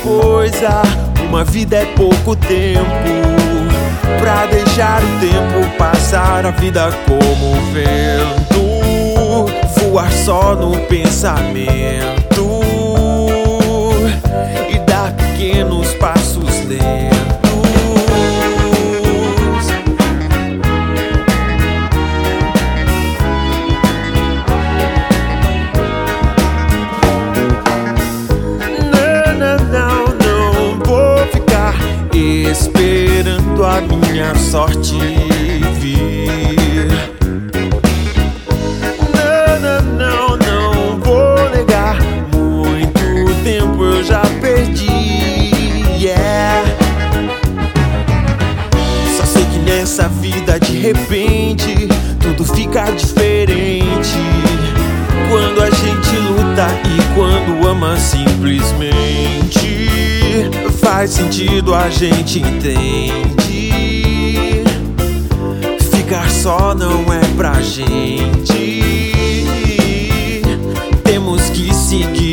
coisa, uma vida é pouco tempo pra deixar o tempo passar a vida como vento, voar só no pensamento e dar pequenos passos lentos. Esperando a minha sorte vir. Não vou negar. Muito tempo eu já perdi, yeah. Só sei que nessa vida de repente tudo fica diferente quando a gente luta e quando ama simplesmente. Faz sentido, a gente entende. Ficar só não é pra gente. Temos que seguir.